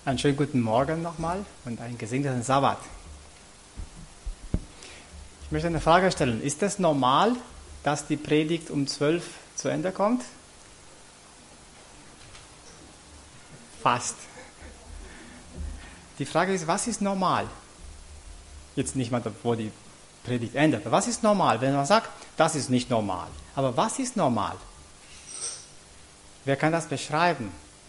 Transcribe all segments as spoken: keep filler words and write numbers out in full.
Einen schönen guten Morgen nochmal und einen gesegneten Sabbat. Ich möchte eine Frage stellen. Ist es normal, dass die Predigt um zwölf zu Ende kommt? Fast. Die Frage ist, was ist normal? Jetzt nicht mal, wo die Predigt endet. Aber was ist normal? Wenn man sagt, das ist nicht normal. Aber was ist normal? Wer kann das beschreiben?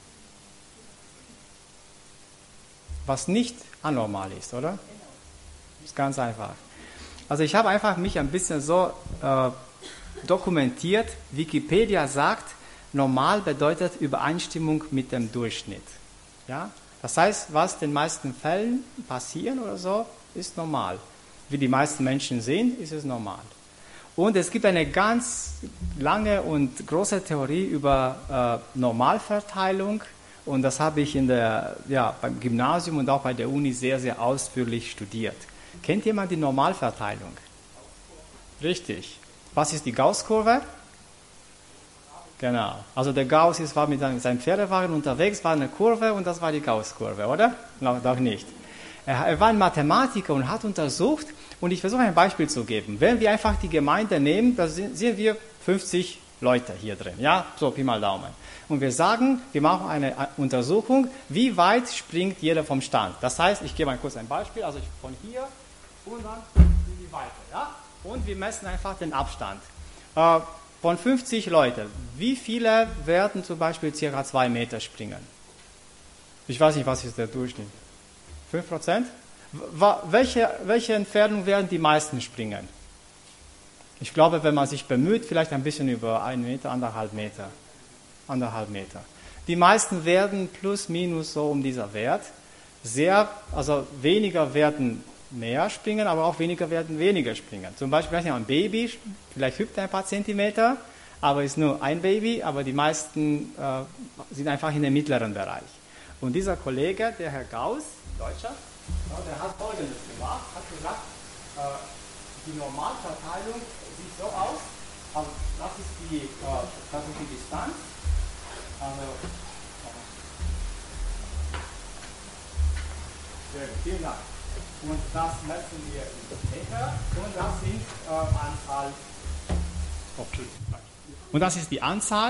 Was nicht anormal ist, oder? Das ist ganz einfach. Also ich habe einfach mich ein bisschen so äh, dokumentiert. Wikipedia sagt, normal bedeutet Übereinstimmung mit dem Durchschnitt. Ja? Das heißt, was in den meisten Fällen passiert oder so, ist normal. Wie die meisten Menschen sehen, ist es normal. Und es gibt eine ganz lange und große Theorie über äh, Normalverteilung. Und das habe ich in der, ja, beim Gymnasium und auch bei der Uni sehr, sehr ausführlich studiert. Kennt jemand die Normalverteilung? Richtig. Was ist die Gauß-Kurve? Genau. Also der Gauss ist, war mit seinem Pferdewagen unterwegs, war eine Kurve und das war die Gauß-Kurve, oder? Noch, noch nicht. Er, er war ein Mathematiker und hat untersucht, und ich versuche ein Beispiel zu geben. Wenn wir einfach die Gemeinde nehmen, da sind, sind wir fünfzig Leute hier drin, ja? So, Pi mal Daumen. Und wir sagen, wir machen eine Untersuchung, wie weit springt jeder vom Stand. Das heißt, ich gebe mal kurz ein Beispiel, also ich von hier und dann in die Weite, ja? Und wir messen einfach den Abstand. Äh, von fünfzig Leuten, wie viele werden zum Beispiel circa zwei Meter springen? Ich weiß nicht, was ist der Durchschnitt? fünf Prozent? Welche, welche Entfernung werden die meisten springen? Ich glaube, wenn man sich bemüht, vielleicht ein bisschen über einen Meter, anderthalb Meter. Anderthalb Meter. Die meisten werden plus minus so um dieser Wert. Sehr, also weniger werden mehr springen, aber auch weniger werden weniger springen. Zum Beispiel ein Baby, vielleicht hüpft ein paar Zentimeter, aber ist nur ein Baby, aber die meisten äh, sind einfach in dem mittleren Bereich. Und dieser Kollege, der Herr Gauss, Deutscher, der hat Folgendes gemacht, hat gesagt, äh, die Normalverteilung sieht so aus, also das ist die, äh, das ist die Distanz, also, sehr gut, vielen Dank. Und das messen wir in Meter und das sind äh, Anzahl, okay. Und das ist die Anzahl,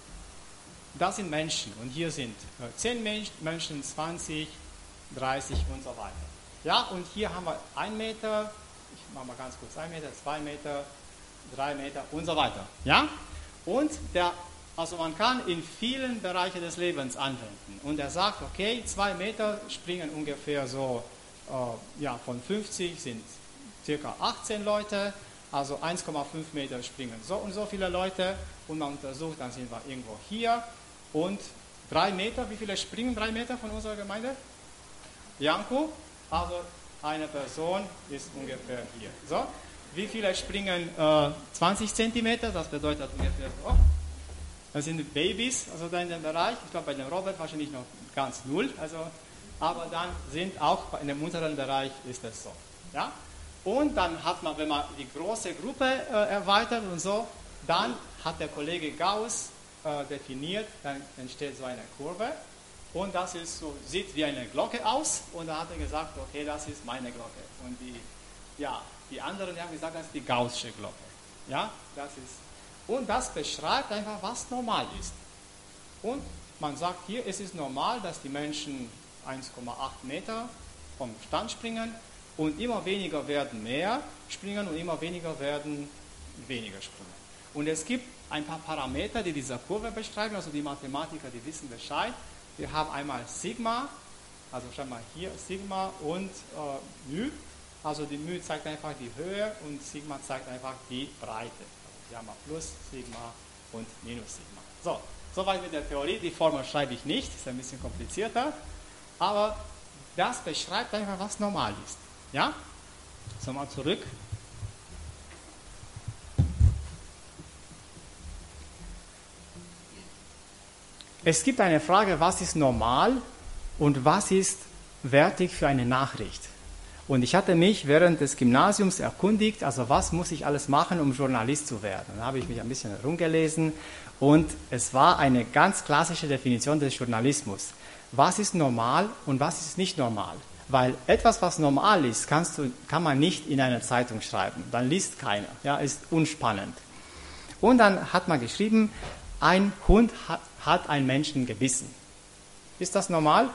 das sind Menschen und hier sind äh, zehn Menschen, zwanzig, dreißig und so weiter. Ja, und hier haben wir ein Meter, ich mache mal ganz kurz, ein Meter, zwei Meter, drei Meter und so weiter. Ja? Und der, also man kann in vielen Bereichen des Lebens anwenden. Und er sagt, okay, zwei Meter springen ungefähr so, äh, ja, von fünfzig sind circa achtzehn Leute, also eins Komma fünf Meter springen so und so viele Leute. Und man untersucht, dann sind wir irgendwo hier. Und drei Meter, wie viele springen drei Meter von unserer Gemeinde? Janko, also eine Person ist ungefähr hier. So, wie viele springen äh, zwanzig Zentimeter? Das bedeutet ungefähr so. Das sind Babys, also da in dem Bereich. Ich glaube, bei dem Robert wahrscheinlich noch ganz null. Also, aber dann sind auch in dem unteren Bereich ist es so. Ja? Und dann hat man, wenn man die große Gruppe äh, erweitert und so, dann hat der Kollege Gauss äh, definiert, dann entsteht so eine Kurve. Und das ist so, sieht wie eine Glocke aus. Und da hat er gesagt, okay, das ist meine Glocke. Und die, ja, die anderen die haben gesagt, das ist die Gaußsche Glocke. Ja, das ist. Und das beschreibt einfach, was normal ist. Und man sagt hier, es ist normal, dass die Menschen eins Komma acht Meter vom Stand springen. Und immer weniger werden mehr springen und immer weniger werden weniger springen. Und es gibt ein paar Parameter, die diese Kurve beschreiben. Also die Mathematiker, die wissen Bescheid. Wir haben einmal Sigma, also schau mal hier Sigma und äh, μ. Also die μ zeigt einfach die Höhe und Sigma zeigt einfach die Breite. Also wir haben Plus Sigma und Minus Sigma. So, soweit mit der Theorie. Die Formel schreibe ich nicht, ist ein bisschen komplizierter. Aber das beschreibt einfach, was normal ist. Ja? So, mal zurück. Es gibt eine Frage, was ist normal und was ist wertig für eine Nachricht? Und ich hatte mich während des Gymnasiums erkundigt, also was muss ich alles machen, um Journalist zu werden? Dann habe ich mich ein bisschen herumgelesen und es war eine ganz klassische Definition des Journalismus. was ist normal und was ist nicht normal. Weil etwas, was normal ist, kannst du, kann man nicht in einer Zeitung schreiben. Dann liest keiner. Ja, ist unspannend. Und dann hat man geschrieben, ein Hund hat, hat einen Menschen gebissen. Ist das normal?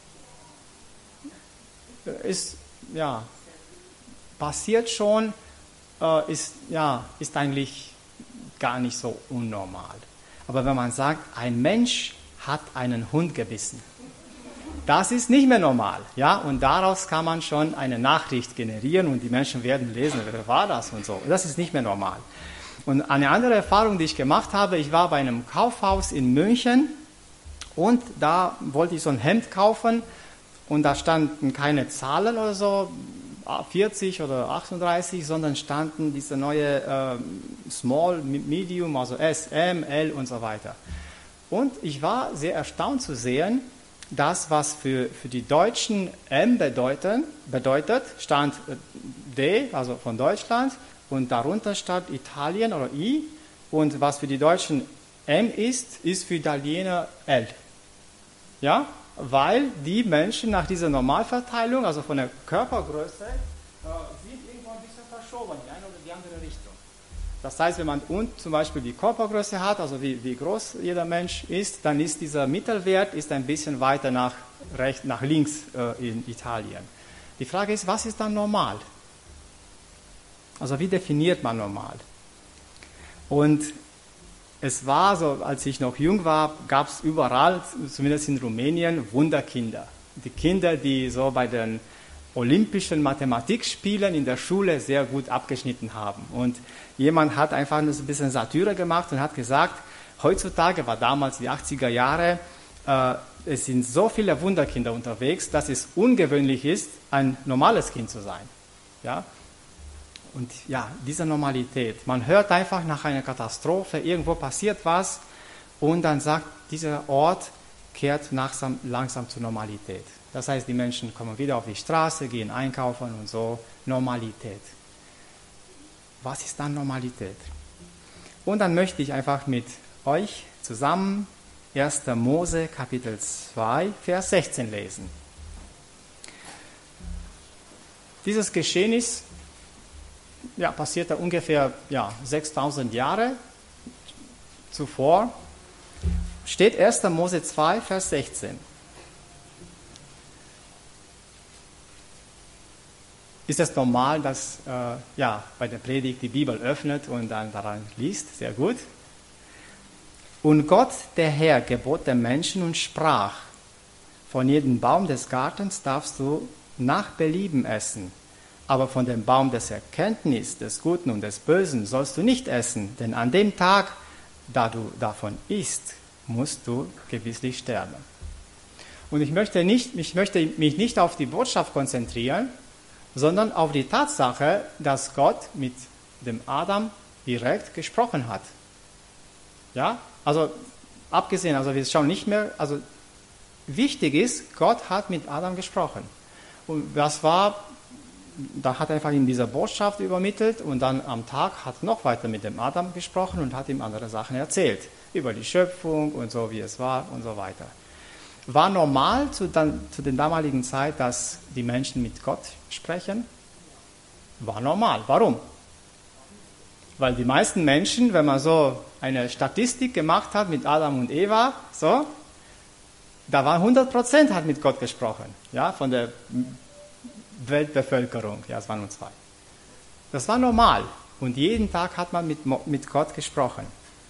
Ist, ja, passiert schon, äh, ist, ja, ist eigentlich gar nicht so unnormal. Aber wenn man sagt, ein Mensch hat einen Hund gebissen, das ist nicht mehr normal. Ja? Und daraus kann man schon eine Nachricht generieren und die Menschen werden lesen, wer war das und so. Das ist nicht mehr normal. Und eine andere Erfahrung, die ich gemacht habe, ich war bei einem Kaufhaus in München und da wollte ich so ein Hemd kaufen und da standen keine Zahlen oder so, vierzig oder achtunddreißig, sondern standen diese neue äh, Small, Medium, also S, M, L und so weiter. Und ich war sehr erstaunt zu sehen, das, was für, für die Deutschen M bedeuten, bedeutet, stand D, also von Deutschland, und darunter stand Italien oder I. Und was für die Deutschen M ist, ist für Italiener L. Ja? Weil die Menschen nach dieser Normalverteilung, also von der Körpergröße, äh, sind irgendwo ein bisschen verschoben, in eine oder die andere Richtung. Das heißt, wenn man und zum Beispiel die Körpergröße hat, also wie, wie groß jeder Mensch ist, dann ist dieser Mittelwert ist ein bisschen weiter nach, rechts, nach links äh, in Italien. Die Frage ist, was ist dann normal? Also wie definiert man normal? Und es war so, als ich noch jung war, gab es überall, zumindest in Rumänien, Wunderkinder. Die Kinder, die so bei den Olympischen Mathematikspielen in der Schule sehr gut abgeschnitten haben. Und jemand hat einfach ein bisschen Satire gemacht und hat gesagt, heutzutage, war damals die achtziger Jahre, äh, es sind so viele Wunderkinder unterwegs, dass es ungewöhnlich ist, ein normales Kind zu sein. Ja? Und ja, diese Normalität. Man hört einfach nach einer Katastrophe, irgendwo passiert was und dann sagt, dieser Ort kehrt langsam, langsam zur Normalität. Das heißt, die Menschen kommen wieder auf die Straße, gehen einkaufen und so. Normalität. Was ist dann Normalität? Und dann möchte ich einfach mit euch zusammen erster Mose Kapitel zwei, Vers sechzehn lesen. Dieses Geschehnis ja, passierte ungefähr ja, sechstausend Jahre zuvor. Steht erster Mose zwei, Vers sechzehn. Ist es normal, dass äh, ja, bei der Predigt die Bibel öffnet und dann daran liest? Sehr gut. Und Gott, der Herr, gebot dem Menschen und sprach, von jedem Baum des Gartens darfst du nach Belieben essen, aber von dem Baum des Erkenntnis, des Guten und des Bösen sollst du nicht essen, denn an dem Tag, da du davon isst, musst du gewisslich sterben. Und ich möchte, nicht, ich möchte mich nicht auf die Botschaft konzentrieren, sondern auf die Tatsache, dass Gott mit dem Adam direkt gesprochen hat. Ja, also abgesehen, also wir schauen nicht mehr, also wichtig ist, Gott hat mit Adam gesprochen. Und das war, da hat er einfach ihm diese Botschaft übermittelt und dann am Tag hat noch weiter mit dem Adam gesprochen und hat ihm andere Sachen erzählt. Über die Schöpfung und so, wie es war und so weiter. War normal zu, dann, zu der damaligen Zeit, dass die Menschen mit Gott sprechen? War normal. Warum? Weil die meisten Menschen, wenn man so eine Statistik gemacht hat mit Adam und Eva, so, da waren hundert Prozent hat mit Gott gesprochen, ja, von der Weltbevölkerung, ja, es waren nur zwei. Das war normal und jeden Tag hat man mit, mit Gott gesprochen.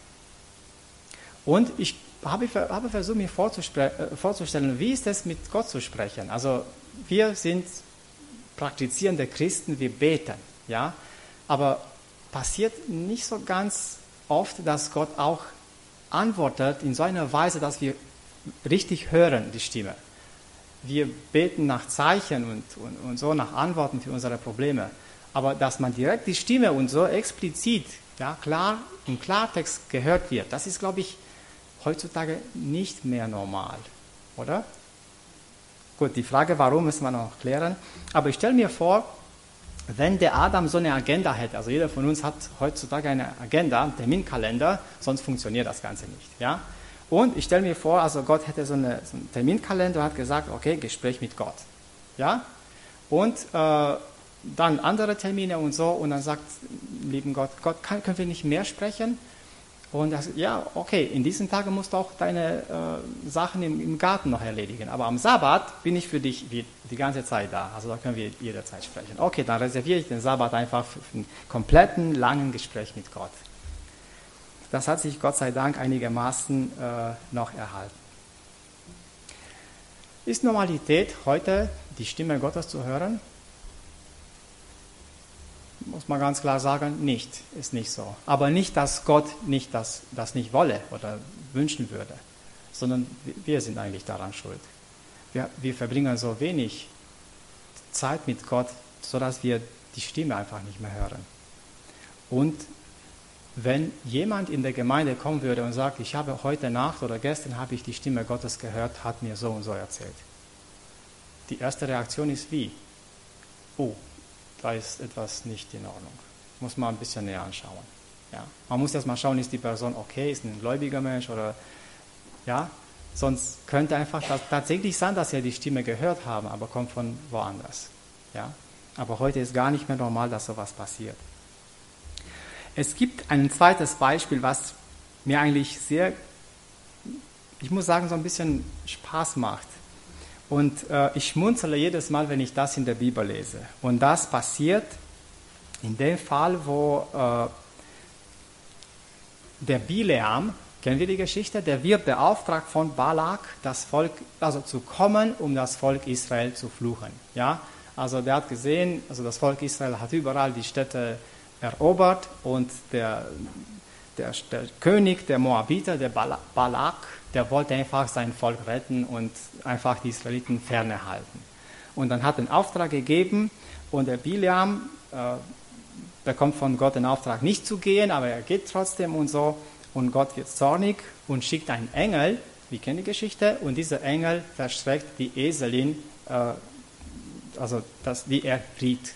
Und ich habe, habe versucht, mir vorzustellen, wie ist es, mit Gott zu sprechen. Also wir sind praktizierende Christen, wir beten, ja, aber passiert nicht so ganz oft, dass Gott auch antwortet in so einer Weise, dass wir richtig hören, die Stimme. Wir beten nach Zeichen und, und, und so, nach Antworten für unsere Probleme. Aber dass man direkt die Stimme und so explizit, ja, klar, im Klartext gehört wird, das ist, glaube ich, heutzutage nicht mehr normal, oder? Gut, die Frage, warum, müssen wir noch klären. Aber ich stelle mir vor, wenn der Adam so eine Agenda hätte, also jeder von uns hat heutzutage eine Agenda, einen Terminkalender, sonst funktioniert das Ganze nicht. Ja? Und ich stelle mir vor, also Gott hätte so, eine, so einen Terminkalender und hat gesagt, okay, Gespräch mit Gott. Ja? Und äh, dann andere Termine und so. Und dann sagt, lieben Gott, Gott, kann, können wir nicht mehr sprechen? Und das, ja, okay, in diesen Tagen musst du auch deine äh, Sachen im, im Garten noch erledigen. Aber am Sabbat bin ich für dich die, die ganze Zeit da. Also da können wir jederzeit sprechen. Okay, dann reserviere ich den Sabbat einfach für einen kompletten, langen Gespräch mit Gott. Das hat sich Gott sei Dank einigermaßen äh, noch erhalten. Ist Normalität heute, die Stimme Gottes zu hören? Muss man ganz klar sagen, nicht, ist nicht so. Aber nicht, dass Gott nicht das, das nicht wolle oder wünschen würde, sondern wir sind eigentlich daran schuld. Wir, wir verbringen so wenig Zeit mit Gott, sodass wir die Stimme einfach nicht mehr hören. Und wenn jemand in der Gemeinde kommen würde und sagt, ich habe heute Nacht oder gestern habe ich die Stimme Gottes gehört, hat mir so und so erzählt. Die erste Reaktion ist wie? Oh, da ist etwas nicht in Ordnung. Muss man ein bisschen näher anschauen. Ja. Man muss erst mal schauen, ist die Person okay, ist ein gläubiger Mensch oder ja. Sonst könnte einfach das tatsächlich sein, dass sie die Stimme gehört haben, aber kommt von woanders. Ja. Aber heute ist gar nicht mehr normal, dass sowas passiert. Es gibt ein zweites Beispiel, was mir eigentlich sehr, ich muss sagen, so ein bisschen Spaß macht. Und äh, ich schmunzele jedes Mal, wenn ich das in der Bibel lese. Und das passiert in dem Fall, wo äh, der Bileam, kennen wir die Geschichte, der wird beauftragt von Balak, das Volk, also zu kommen, um das Volk Israel zu fluchen. Ja? Also der hat gesehen, also das Volk Israel hat überall die Städte erobert und der, der, der König der Moabiter, der Balak, der wollte einfach sein Volk retten und einfach die Israeliten ferne halten. Und dann hat er einen Auftrag gegeben und der Bileam äh, bekommt von Gott den Auftrag nicht zu gehen, aber er geht trotzdem und so. Und Gott wird zornig und schickt einen Engel, wir kennen die Geschichte, und dieser Engel verschreckt die Eselin, äh, also das, die er riet.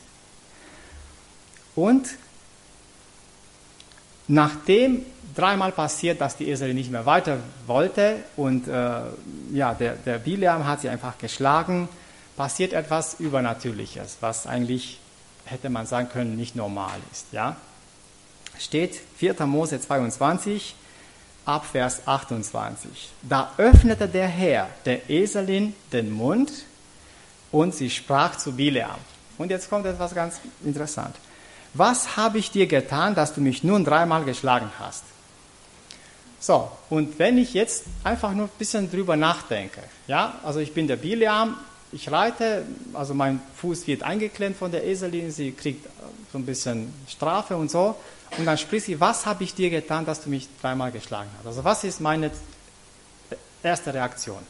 Und nachdem dreimal passiert, dass die Eselin nicht mehr weiter wollte und äh, ja, der, der Bileam hat sie einfach geschlagen, passiert etwas Übernatürliches, was eigentlich, hätte man sagen können, nicht normal ist. Ja? Steht vierter Mose zweiundzwanzig, ab Vers achtundzwanzig. Da öffnete der Herr der Eselin den Mund und sie sprach zu Bileam. Und jetzt kommt etwas ganz interessant. Was habe ich dir getan, dass du mich nun dreimal geschlagen hast? So, und wenn ich jetzt einfach nur ein bisschen drüber nachdenke, ja, also ich bin der Bileam, ich reite, also mein Fuß wird eingeklemmt von der Eselin, sie kriegt so ein bisschen Strafe und so, und dann spricht sie, was habe ich dir getan, dass du mich dreimal geschlagen hast? Also was ist meine erste Reaktion?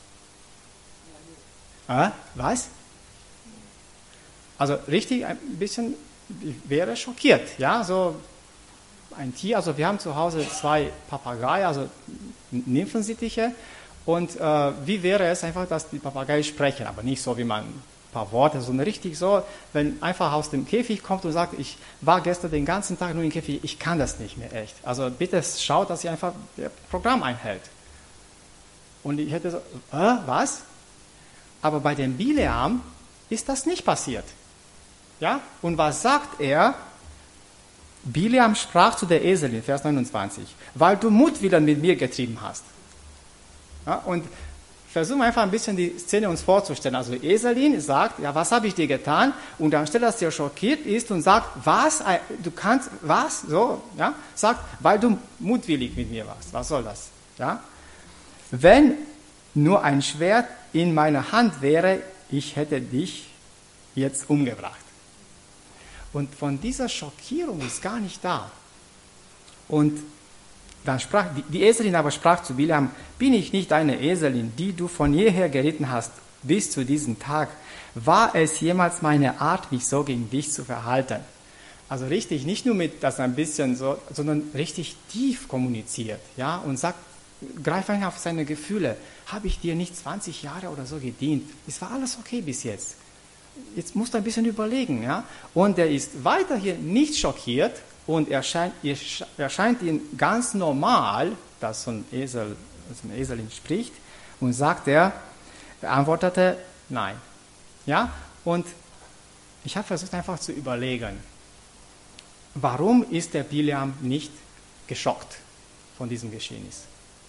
Äh, was? Also richtig ein bisschen, ich wäre schockiert, ja, so ein Tier, also wir haben zu Hause zwei Papageien, also Nymphensittiche, und äh, wie wäre es einfach, dass die Papageien sprechen, aber nicht so wie man ein paar Worte, sondern richtig so, wenn einfach aus dem Käfig kommt und sagt, ich war gestern den ganzen Tag nur im Käfig, ich kann das nicht mehr echt. Also bitte schaut, dass ihr einfach das Programm einhält. Und ich hätte so, äh, was? Aber bei dem Bileam ist das nicht passiert. Ja? Und was sagt er? Bileam sprach zu der Eselin, Vers neunundzwanzig, weil du Mutwillen mit mir getrieben hast. Ja, und versuchen wir einfach ein bisschen die Szene uns vorzustellen. Also Eselin sagt, ja, was habe ich dir getan? Und anstelle, dass der schockiert ist und sagt, was, du kannst, was, so, ja, sagt, weil du mutwillig mit mir warst. Was soll das? Ja? Wenn nur ein Schwert in meiner Hand wäre, ich hätte dich jetzt umgebracht. Und von dieser Schockierung ist gar nicht da. Und dann sprach, die, die Eselin aber sprach zu Bileam, bin ich nicht deine Eselin, die du von jeher geritten hast, bis zu diesem Tag? War es jemals meine Art, mich so gegen dich zu verhalten? Also richtig, nicht nur mit das ein bisschen so, sondern richtig tief kommuniziert, ja, und sagt, greif ein auf seine Gefühle. Habe ich dir nicht zwanzig Jahre oder so gedient? Es war alles okay bis jetzt. Jetzt musst du ein bisschen überlegen, ja. Und er ist weiterhin nicht schockiert und erscheint, erscheint ihm ganz normal, dass so ein Esel zum Esel spricht. Und sagt er, er antwortete, nein. Ja, und ich habe versucht einfach zu überlegen, warum ist der Bileam nicht geschockt von diesem Geschehnis?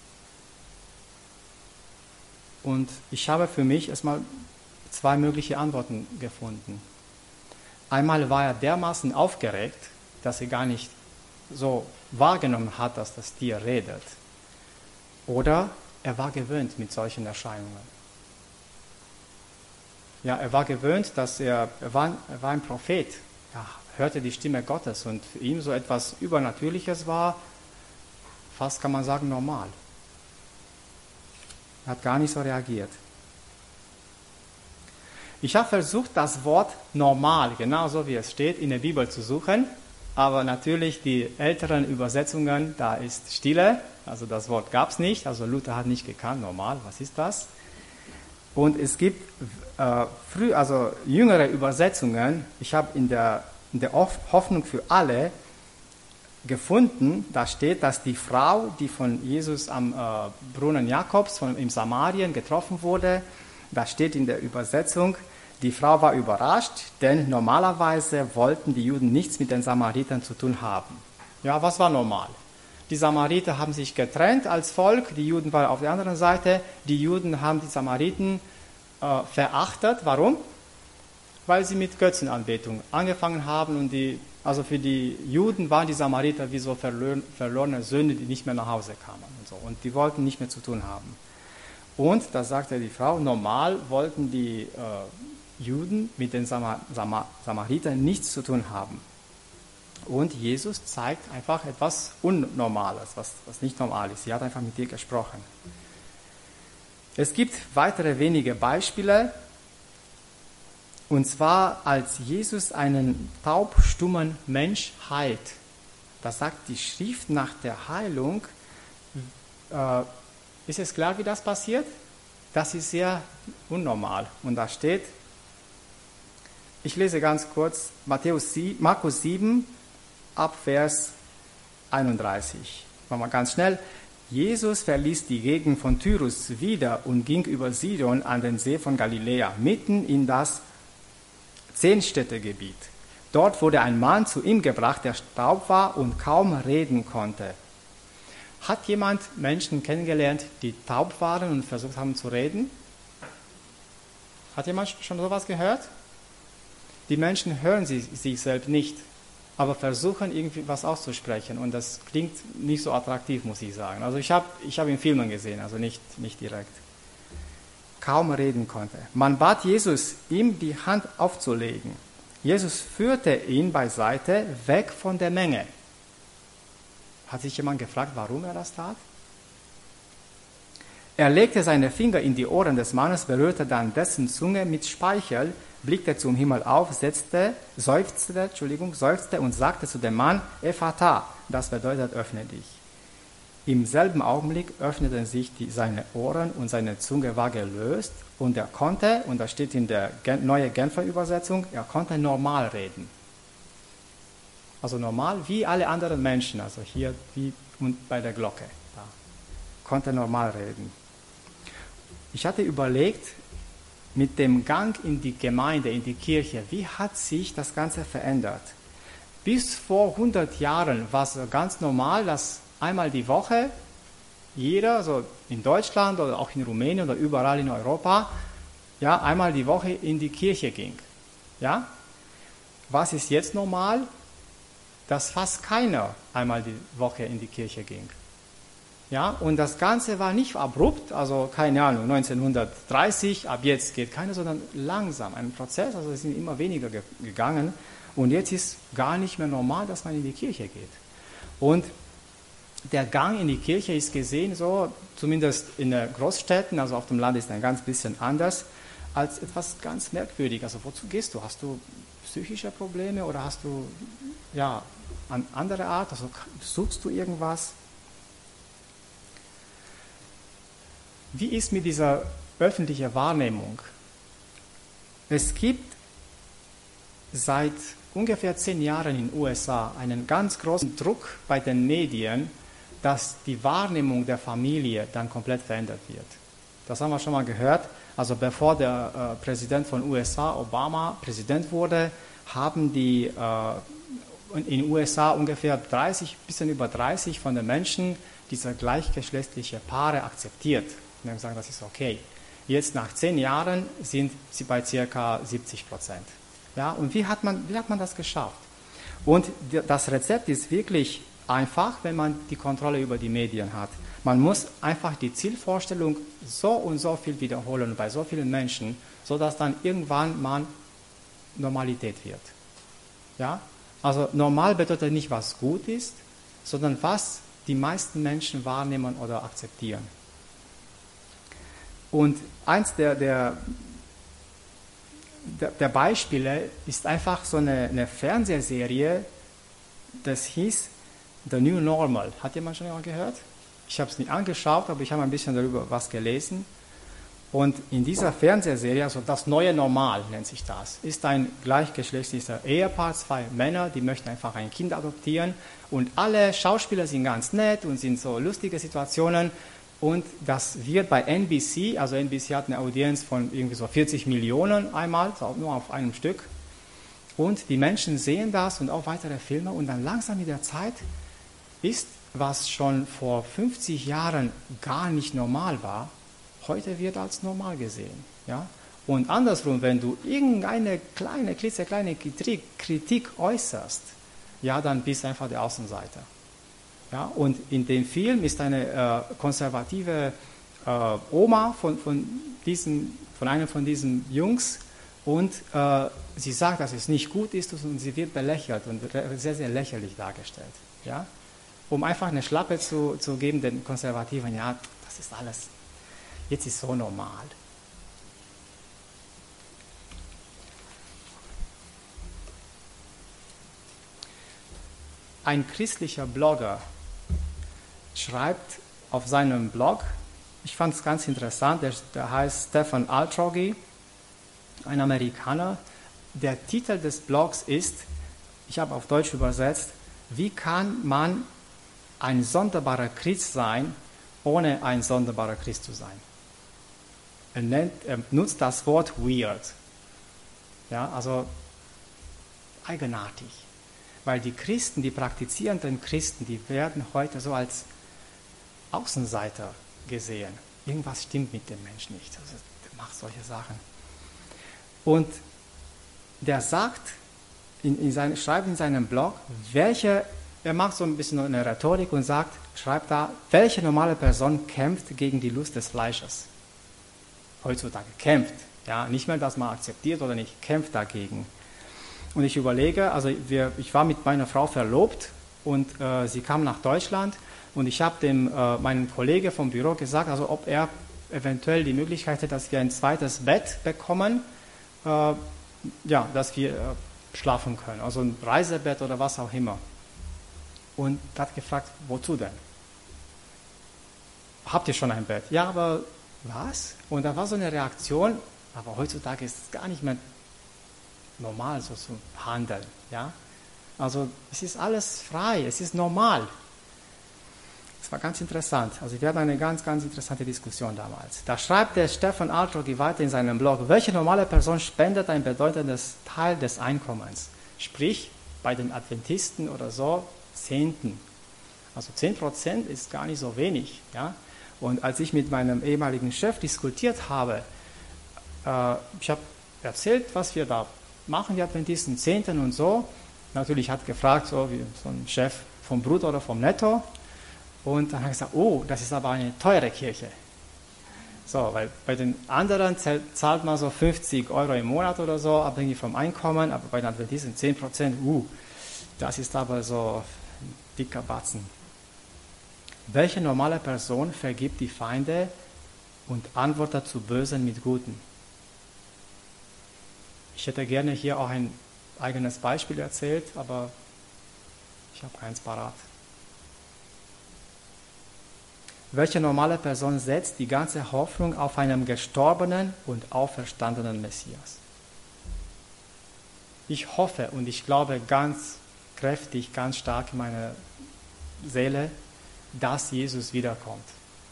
Und ich habe für mich erstmal zwei mögliche Antworten gefunden. Einmal war er dermaßen aufgeregt, dass er gar nicht so wahrgenommen hat, dass das Tier redet. Oder er war gewöhnt mit solchen Erscheinungen. Ja, er war gewöhnt, dass er, er, war, er war ein Prophet, er hörte die Stimme Gottes und für ihn so etwas Übernatürliches war, fast kann man sagen, normal. Er hat gar nicht so reagiert. Ich habe versucht, das Wort normal, genauso wie es steht, in der Bibel zu suchen, aber natürlich die älteren Übersetzungen, da ist Stille, also das Wort gab es nicht, also Luther hat nicht gekannt, normal, was ist das? Und es gibt äh, früh, also jüngere Übersetzungen, ich habe in der, in der Hoffnung für alle gefunden, da steht, dass die Frau, die von Jesus am äh, Brunnen Jakobs von, in Samarien getroffen wurde, da steht in der Übersetzung, die Frau war überrascht, denn normalerweise wollten die Juden nichts mit den Samaritern zu tun haben. Ja, was war normal? Die Samariter haben sich getrennt als Volk, die Juden waren auf der anderen Seite, die Juden haben die Samariten äh, verachtet. Warum? Weil sie mit Götzenanbetung angefangen haben und die, also für die Juden waren die Samariter wie so verlor- verlorene Söhne, die nicht mehr nach Hause kamen und so. Und die wollten nicht mehr zu tun haben. Und, da sagte die Frau, normal wollten die äh, Juden mit den Samar- Samar- Samaritern nichts zu tun haben. Und Jesus zeigt einfach etwas Unnormales, was, was nicht normal ist. Sie hat einfach mit dir gesprochen. Es gibt weitere wenige Beispiele. Und zwar, als Jesus einen taubstummen Mensch heilt. Da sagt die Schrift nach der Heilung, äh, ist es klar, wie das passiert? Das ist sehr unnormal. Und da steht, ich lese ganz kurz, Matthäus sieben, Markus sieben, ab Vers einunddreißig. Machen wir ganz schnell. Jesus verließ die Gegend von Tyrus wieder und ging über Sidon an den See von Galiläa, mitten in das Zehnstädtegebiet. Dort wurde ein Mann zu ihm gebracht, der taub war und kaum reden konnte. Hat jemand Menschen kennengelernt, die taub waren und versucht haben zu reden? Hat jemand schon sowas gehört? Die Menschen hören sie, sich selbst nicht, aber versuchen irgendwie was auszusprechen und das klingt nicht so attraktiv, muss ich sagen. Also ich habe ich hab in Filmen gesehen, also nicht, nicht direkt. Kaum reden konnte. Man bat Jesus, ihm die Hand aufzulegen. Jesus führte ihn beiseite, weg von der Menge. Hat sich jemand gefragt, warum er das tat? Er legte seine Finger in die Ohren des Mannes, berührte dann dessen Zunge mit Speichel, blickte zum Himmel auf, setzte, seufzte, Entschuldigung, seufzte und sagte zu dem Mann, Ephata, das bedeutet, öffne dich. Im selben Augenblick öffneten sich die, seine Ohren und seine Zunge war gelöst und er konnte, und das steht in der neuen Genfer Übersetzung, er konnte normal reden. Also normal wie alle anderen Menschen, also hier wie und bei der Glocke. Da konnte normal reden. Ich hatte überlegt, mit dem Gang in die Gemeinde, in die Kirche, wie hat sich das Ganze verändert? Bis vor hundert Jahren war es ganz normal, dass einmal die Woche jeder, also in Deutschland oder auch in Rumänien oder überall in Europa, ja, einmal die Woche in die Kirche ging. Ja? Was ist jetzt normal? Dass fast keiner einmal die Woche in die Kirche ging. Ja, und das Ganze war nicht abrupt, also keine Ahnung, neunzehnhundertdreißig, ab jetzt geht keiner, sondern langsam, ein Prozess, also es sind immer weniger ge- gegangen und jetzt ist gar nicht mehr normal, dass man in die Kirche geht. Und der Gang in die Kirche ist gesehen so, zumindest in den Großstädten, also auf dem Land ist es ein ganz bisschen anders, als etwas ganz merkwürdig. Also wozu gehst du? Hast du psychische Probleme oder hast du ja eine andere Art, also suchst du irgendwas? Wie ist mit dieser öffentlichen Wahrnehmung? Es gibt seit ungefähr zehn Jahren in den U S A einen ganz großen Druck bei den Medien, dass die Wahrnehmung der Familie dann komplett verändert wird. Das haben wir schon mal gehört. Also bevor der äh, Präsident von U S A, Obama, Präsident wurde, haben die äh, in den U S A ungefähr dreißig, bisschen über dreißig von den Menschen diese gleichgeschlechtliche Paare akzeptiert. Und haben gesagt, das ist okay. Jetzt nach zehn Jahren sind sie bei ca. siebzig Prozent. Ja, und wie hat man, wie hat man das geschafft? Und das Rezept ist wirklich einfach, wenn man die Kontrolle über die Medien hat. Man muss einfach die Zielvorstellung so und so viel wiederholen bei so vielen Menschen, sodass dann irgendwann mal Normalität wird. Ja? Also normal bedeutet nicht, was gut ist, sondern was die meisten Menschen wahrnehmen oder akzeptieren. Und eins der, der, der, der Beispiele ist einfach so eine, eine Fernsehserie, das hieß The New Normal. Hat jemand schon mal gehört? Ich habe es nicht angeschaut, aber ich habe ein bisschen darüber was gelesen. Und in dieser Fernsehserie, also das neue Normal nennt sich das, ist ein gleichgeschlechtlicher Ehepaar, zwei Männer, die möchten einfach ein Kind adoptieren. Und alle Schauspieler sind ganz nett und sind so lustige Situationen. Und das wird bei N B C, also N B C hat eine Audienz von irgendwie so vierzig Millionen einmal, nur auf einem Stück. Und die Menschen sehen das und auch weitere Filme. Und dann langsam mit der Zeit ist, was schon vor fünfzig Jahren gar nicht normal war, heute wird als normal gesehen. Ja? Und andersrum, wenn du irgendeine kleine, klitzekleine Kritik äußerst, ja, dann bist du einfach der Außenseiter. Ja? Und in dem Film ist eine äh, konservative äh, Oma von, von, diesen, von einem von diesen Jungs und äh, sie sagt, dass es nicht gut ist und sie wird belächelt und sehr, sehr lächerlich dargestellt. Ja? Um einfach eine Schlappe zu, zu geben den Konservativen, ja, das ist alles. Jetzt ist so normal. Ein christlicher Blogger schreibt auf seinem Blog, ich fand es ganz interessant, der, der heißt Stefan Altrogge, ein Amerikaner. Der Titel des Blogs ist, ich habe auf Deutsch übersetzt, wie kann man ein sonderbarer Christ sein, ohne ein sonderbarer Christ zu sein? Er, nennt, er nutzt das Wort weird. Ja, also eigenartig. Weil die Christen, die praktizierenden Christen, die werden heute so als Außenseiter gesehen. Irgendwas stimmt mit dem Menschen nicht. Also, der macht solche Sachen. Und der sagt, in, in seine, schreibt in seinem Blog, welche, er macht so ein bisschen eine Rhetorik und sagt, schreibt da, welche normale Person kämpft gegen die Lust des Fleisches? Heutzutage kämpft. Ja, nicht mehr, dass man akzeptiert oder nicht, kämpft dagegen. Und ich überlege, also wir, ich war mit meiner Frau verlobt und äh, sie kam nach Deutschland und ich habe dem äh, meinem Kollegen vom Büro gesagt, also ob er eventuell die Möglichkeit hätte, dass wir ein zweites Bett bekommen, äh, ja, dass wir äh, schlafen können, also ein Reisebett oder was auch immer. Und er hat gefragt, wozu denn? Habt ihr schon ein Bett? Ja, aber was? Und da war so eine Reaktion, aber heutzutage ist es gar nicht mehr normal, so zu handeln. Ja? Also es ist alles frei, es ist normal. Es war ganz interessant. Also wir hatten eine ganz, ganz interessante Diskussion damals. Da schreibt der Stefan Altrogge weiter in seinem Blog, welche normale Person spendet ein bedeutendes Teil des Einkommens? Sprich, bei den Adventisten oder so, Zehnten. Also zehn Prozent ist gar nicht so wenig. Ja? Und als ich mit meinem ehemaligen Chef diskutiert habe, äh, ich habe erzählt, was wir da machen, die Adventisten, Zehnten und so. Natürlich hat gefragt, so wie so ein Chef vom Brutto oder vom Netto. Und dann habe ich gesagt, oh, das ist aber eine teure Kirche. So, weil bei den anderen zahlt man so fünfzig Euro im Monat oder so, abhängig vom Einkommen, aber bei den Adventisten zehn Prozent, uh, das ist aber so ein dicker Batzen. Welche normale Person vergibt die Feinde und antwortet zu Bösen mit Guten? Ich hätte gerne hier auch ein eigenes Beispiel erzählt, aber ich habe keins parat. Welche normale Person setzt die ganze Hoffnung auf einen gestorbenen und auferstandenen Messias? Ich hoffe und ich glaube ganz kräftig, ganz stark in meiner Seele, dass Jesus wiederkommt.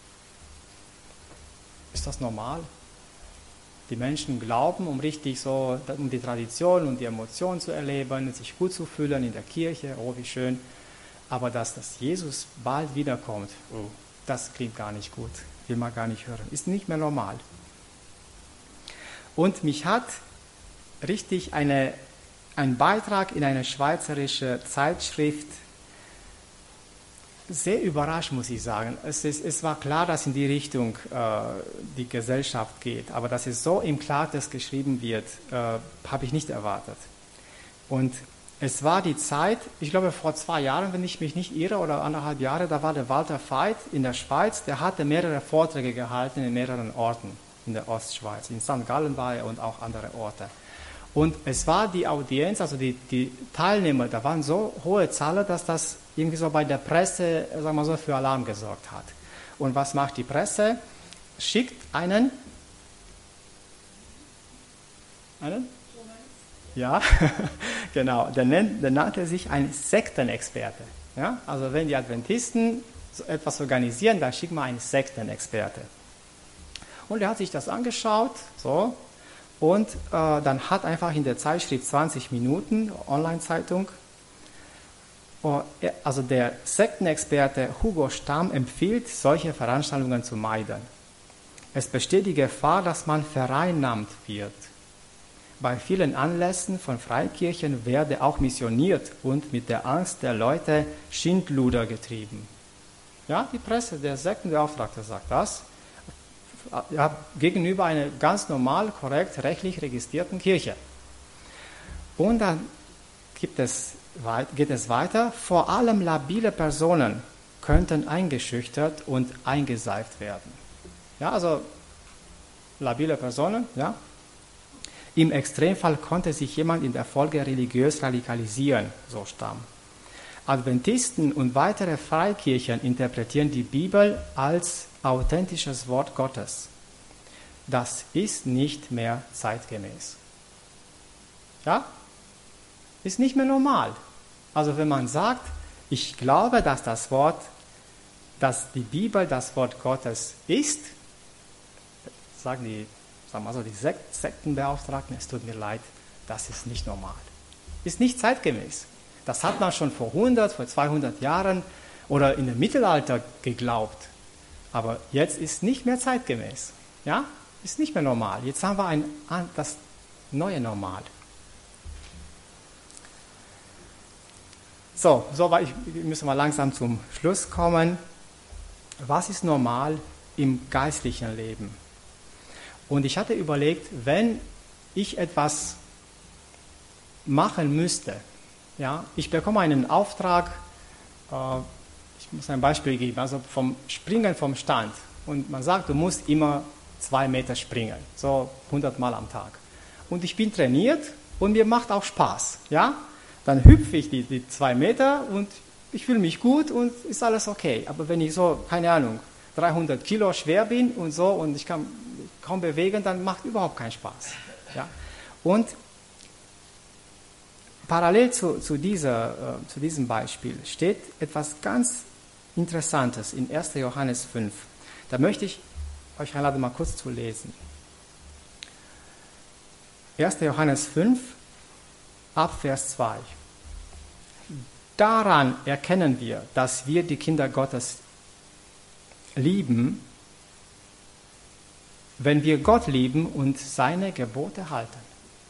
Ist das normal? Die Menschen glauben, um richtig so, um die Tradition und die Emotionen zu erleben, sich gut zu fühlen in der Kirche, oh wie schön. Aber dass das Jesus bald wiederkommt, oh, das klingt gar nicht gut, will man gar nicht hören, ist nicht mehr normal. Und mich hat richtig eine, ein Beitrag in eine schweizerische Zeitschrift sehr überrascht, muss ich sagen. Es, ist, es war klar, dass in die Richtung äh, die Gesellschaft geht, aber dass es so im Klartext geschrieben wird, äh, habe ich nicht erwartet. Und es war die Zeit, ich glaube vor zwei Jahren, wenn ich mich nicht irre, oder anderthalb Jahre, da war der Walter Veit in der Schweiz, der hatte mehrere Vorträge gehalten in mehreren Orten in der Ostschweiz. In Sankt Gallen war er und auch andere Orte. Und es war die Audienz, also die, die Teilnehmer, da waren so hohe Zahlen, dass das irgendwie so bei der Presse, sagen wir mal so, für Alarm gesorgt hat. Und was macht die Presse? Schickt einen, einen? Ja, genau, der, nennt, der nannte sich ein Sektenexperte. Ja? Also wenn die Adventisten so etwas organisieren, dann schickt man einen Sektenexperte. Und er hat sich das angeschaut, so, und äh, dann hat einfach in der Zeitschrift zwanzig Minuten, Online-Zeitung, oh, er, also der Sektenexperte Hugo Stamm empfiehlt, solche Veranstaltungen zu meiden. Es besteht die Gefahr, dass man vereinnahmt wird. Bei vielen Anlässen von Freikirchen werde auch missioniert und mit der Angst der Leute Schindluder getrieben. Ja, die Presse, der Sektenbeauftragte sagt das. Ja, gegenüber einer ganz normal, korrekt, rechtlich registrierten Kirche. Und dann gibt es, geht es weiter. Vor allem labile Personen könnten eingeschüchtert und eingeseift werden. Ja, also labile Personen, ja. Im Extremfall konnte sich jemand in der Folge religiös radikalisieren, so Stamm. Adventisten und weitere Freikirchen interpretieren die Bibel als authentisches Wort Gottes. Das ist nicht mehr zeitgemäß. Ja? Ist nicht mehr normal. Also wenn man sagt, ich glaube, dass das Wort, dass die Bibel das Wort Gottes ist, sagen die, sagen wir so, die Sek- Sektenbeauftragten, es tut mir leid, das ist nicht normal. Ist nicht zeitgemäß. Das hat man schon vor hundert, vor zweihundert Jahren oder in dem Mittelalter geglaubt. Aber jetzt ist nicht mehr zeitgemäß. Ja? Ist nicht mehr normal. Jetzt haben wir ein, das neue Normal. So, so weit, wir müssen mal langsam zum Schluss kommen. Was ist normal im geistlichen Leben? Und ich hatte überlegt, wenn ich etwas machen müsste, ja, ich bekomme einen Auftrag, äh, ich muss ein Beispiel geben, also vom Springen vom Stand. Und man sagt, du musst immer zwei Meter springen, so hundert Mal am Tag. Und ich bin trainiert und mir macht auch Spaß, ja. Dann hüpfe ich die, die zwei Meter und ich fühle mich gut und ist alles okay. Aber wenn ich so, keine Ahnung, dreihundert Kilo schwer bin und so und ich kann kaum bewegen, dann macht überhaupt keinen Spaß. Ja? Und parallel zu, zu, dieser, äh, zu diesem Beispiel steht etwas ganz Interessantes in erster Johannes fünf. Da möchte ich euch einladen, mal kurz zu lesen. erster Johannes fünf, ab Vers zwei. Daran erkennen wir, dass wir die Kinder Gottes lieben, wenn wir Gott lieben und seine Gebote halten.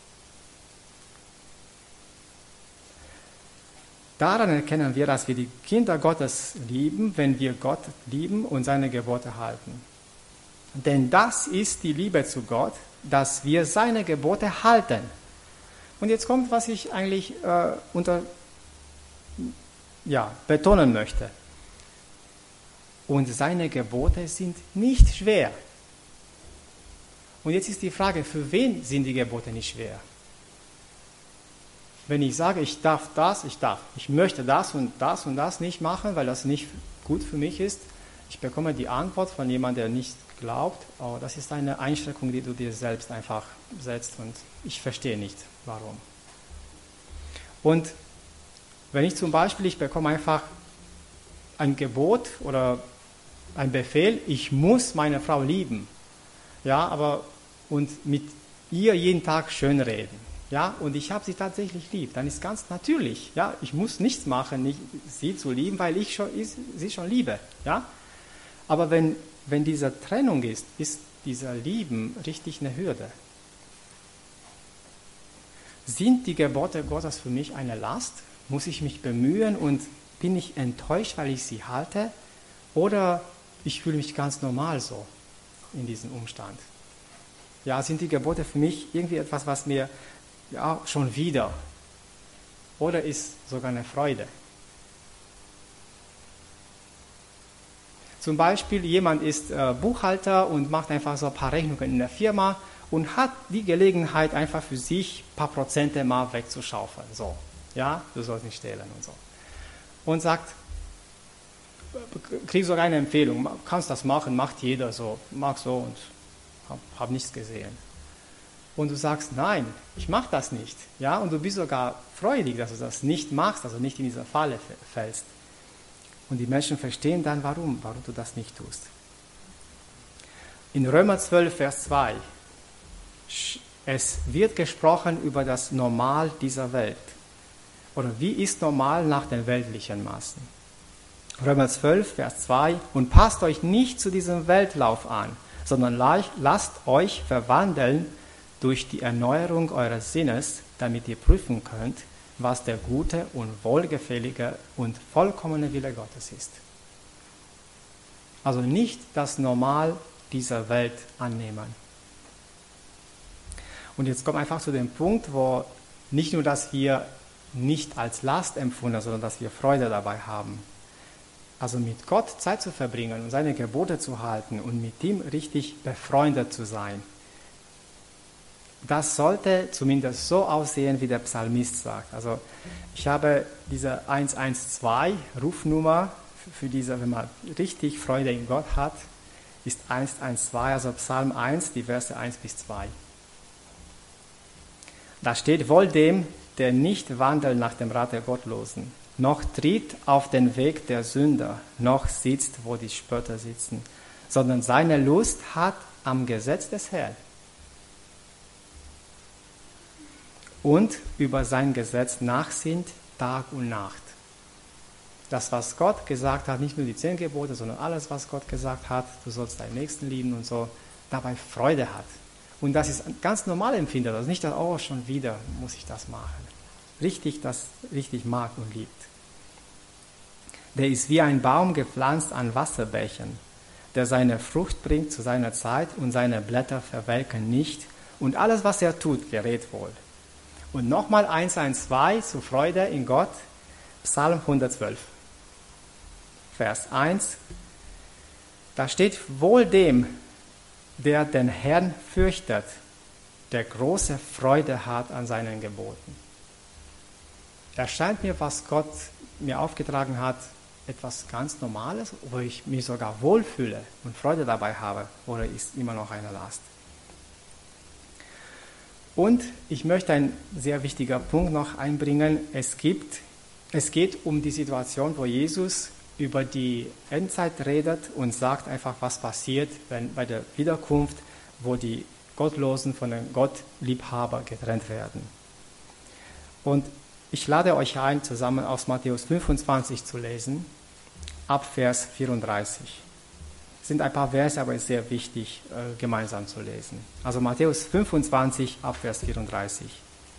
Daran erkennen wir, dass wir die Kinder Gottes lieben, wenn wir Gott lieben und seine Gebote halten. Denn das ist die Liebe zu Gott, dass wir seine Gebote halten. Und jetzt kommt, was ich eigentlich äh, unter, ja, betonen möchte. Und seine Gebote sind nicht schwer. Und jetzt ist die Frage, für wen sind die Gebote nicht schwer? Wenn ich sage, ich darf das, ich darf, ich möchte das und das und das nicht machen, weil das nicht gut für mich ist, ich bekomme die Antwort von jemandem, der nicht glaubt, oh, das ist eine Einschränkung, die du dir selbst einfach setzt und ich verstehe nicht, warum. Und wenn ich zum Beispiel, ich bekomme einfach ein Gebot oder ein Befehl, ich muss meine Frau lieben. Ja, aber und mit ihr jeden Tag schön reden. Ja, und ich habe sie tatsächlich lieb. Dann ist ganz natürlich, ja, ich muss nichts machen, nicht, sie zu lieben, weil ich schon, ich, sie schon liebe. Ja, aber wenn, wenn diese Trennung ist, ist dieser Lieben richtig eine Hürde. Sind die Gebote Gottes für mich eine Last? Muss ich mich bemühen und bin ich enttäuscht, weil ich sie halte? Oder ich fühle mich ganz normal so in diesem Umstand? Ja, sind die Gebote für mich irgendwie etwas, was mir, ja, schon wieder? Oder ist sogar eine Freude? Zum Beispiel, jemand ist äh, Buchhalter und macht einfach so ein paar Rechnungen in der Firma und hat die Gelegenheit, einfach für sich ein paar Prozente mal wegzuschaufeln. So, ja, du sollst nicht stehlen und so. Und sagt, kriegst sogar eine Empfehlung, kannst das machen, macht jeder so, mach so und hab, hab nichts gesehen. Und du sagst, nein, ich mache das nicht. Ja, und du bist sogar freudig, dass du das nicht machst, also nicht in diese Falle fällst. Und die Menschen verstehen dann, warum, warum du das nicht tust. In Römer zwölf, Vers zwei, es wird gesprochen über das Normal dieser Welt. Oder wie ist normal nach den weltlichen Maßen? Römer zwölf, Vers zwei, und passt euch nicht zu diesem Weltlauf an, sondern lasst euch verwandeln durch die Erneuerung eures Sinnes, damit ihr prüfen könnt, was der gute und wohlgefällige und vollkommene Wille Gottes ist. Also nicht das Normal dieser Welt annehmen. Und jetzt kommt einfach zu dem Punkt, wo nicht nur, dass wir nicht als Last empfunden, sondern dass wir Freude dabei haben. Also mit Gott Zeit zu verbringen und seine Gebote zu halten und mit ihm richtig befreundet zu sein. Das sollte zumindest so aussehen, wie der Psalmist sagt. Also ich habe diese eins eins zwei Rufnummer für diese, wenn man richtig Freude in Gott hat, ist eins eins zwei, also Psalm eins, die Verse eins bis zwei. Da steht, wohl dem, der nicht wandelt nach dem Rat der Gottlosen, noch tritt auf den Weg der Sünder, noch sitzt, wo die Spötter sitzen, sondern seine Lust hat am Gesetz des Herrn. Und über sein Gesetz nachsinnt Tag und Nacht. Das, was Gott gesagt hat, nicht nur die zehn Gebote, sondern alles, was Gott gesagt hat, du sollst deinen Nächsten lieben und so, dabei Freude hat. Und das ist ganz normal empfindet, also nicht, dass, oh, schon wieder muss ich das machen. Richtig, das richtig mag und liebt. Der ist wie ein Baum gepflanzt an Wasserbächen, der seine Frucht bringt zu seiner Zeit und seine Blätter verwelken nicht und alles, was er tut, gerät wohl. Und nochmal eins eins zwei zur Freude in Gott, Psalm hundertzwölf, Vers eins. Da steht, wohl dem, der den Herrn fürchtet, der große Freude hat an seinen Geboten. Erscheint mir, was Gott mir aufgetragen hat, etwas ganz Normales, wo ich mich sogar wohlfühle und Freude dabei habe, oder ist immer noch eine Last? Und ich möchte einen sehr wichtigen Punkt noch einbringen. Es gibt, es geht um die Situation, wo Jesus über die Endzeit redet und sagt einfach, was passiert, wenn bei der Wiederkunft, wo die Gottlosen von den Gottliebhabern getrennt werden. Und ich lade euch ein, zusammen aus Matthäus fünfundzwanzig zu lesen, ab Vers vierunddreißig. Es sind ein paar Verse, aber es ist sehr wichtig, äh, gemeinsam zu lesen. Also Matthäus fünfundzwanzig, ab Vers vierunddreißig.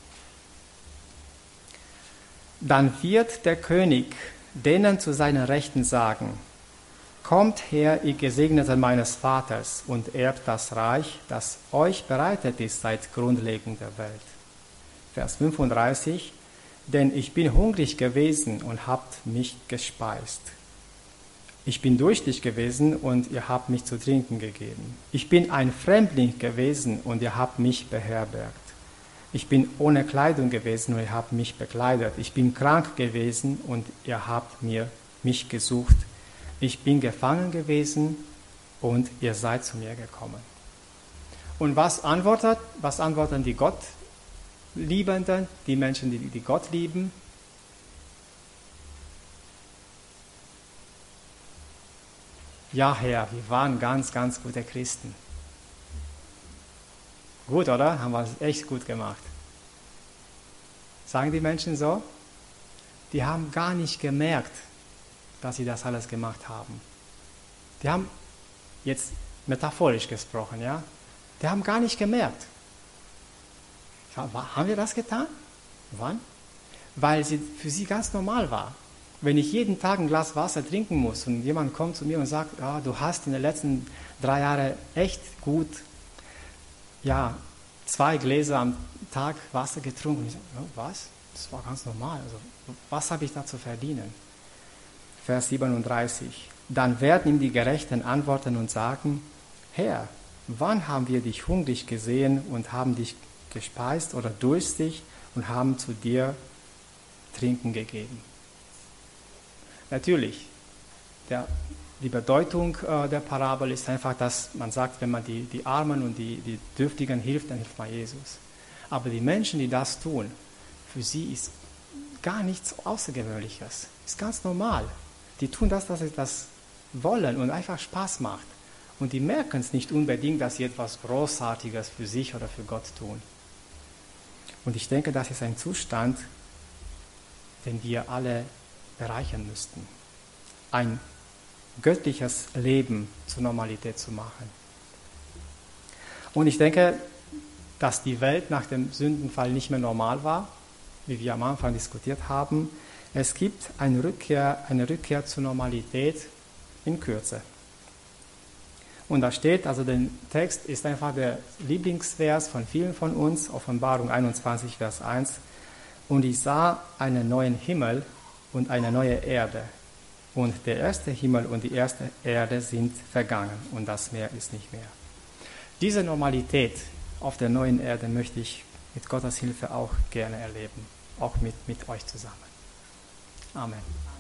Dann wird der König denen zu seiner Rechten sagen, kommt her, ihr Gesegneten meines Vaters, und erbt das Reich, das euch bereitet ist seit Grundlegung der Welt. Vers fünfunddreißig. Denn ich bin hungrig gewesen und habt mich gespeist. Ich bin durstig gewesen und ihr habt mich zu trinken gegeben. Ich bin ein Fremdling gewesen und ihr habt mich beherbergt. Ich bin ohne Kleidung gewesen und ihr habt mich bekleidet. Ich bin krank gewesen und ihr habt mir, mich gesucht. Ich bin gefangen gewesen und ihr seid zu mir gekommen. Und was antwortet, was antworten die Gottliebenden, die Menschen, die, die Gott lieben? Ja, Herr, wir waren ganz, ganz gute Christen. Gut, oder? Haben wir es echt gut gemacht. Sagen die Menschen so? Die haben gar nicht gemerkt, dass sie das alles gemacht haben. Die haben, jetzt metaphorisch gesprochen, ja, die haben gar nicht gemerkt. Haben wir das getan? Wann? Weil es für sie ganz normal war. Wenn ich jeden Tag ein Glas Wasser trinken muss und jemand kommt zu mir und sagt, ja, du hast in den letzten drei Jahren echt gut, ja, zwei Gläser am Tag Wasser getrunken. Und ich sage, ja, was? Das war ganz normal. Also, was habe ich da zu verdienen? Vers siebenunddreißig. Dann werden ihm die Gerechten antworten und sagen, Herr, wann haben wir dich hungrig gesehen und haben dich gespeist oder durstig und haben zu dir Trinken gegeben? Natürlich, der, die Bedeutung äh, der Parabel ist einfach, dass man sagt, wenn man die, die Armen und die, die Dürftigen hilft, dann hilft man Jesus. Aber die Menschen, die das tun, für sie ist gar nichts Außergewöhnliches. Ist ganz normal. Die tun das, dass sie das wollen und einfach Spaß macht. Und die merken es nicht unbedingt, dass sie etwas Großartiges für sich oder für Gott tun. Und ich denke, das ist ein Zustand, den wir alle erreichen müssten. Ein göttliches Leben zur Normalität zu machen. Und ich denke, dass die Welt nach dem Sündenfall nicht mehr normal war, wie wir am Anfang diskutiert haben. Es gibt eine Rückkehr, eine Rückkehr zur Normalität in Kürze. Und da steht, also der Text ist einfach der Lieblingsvers von vielen von uns, Offenbarung einundzwanzig, Vers eins. Und ich sah einen neuen Himmel und eine neue Erde. Und der erste Himmel und die erste Erde sind vergangen und das Meer ist nicht mehr. Diese Normalität auf der neuen Erde möchte ich mit Gottes Hilfe auch gerne erleben, auch mit, mit euch zusammen. Amen.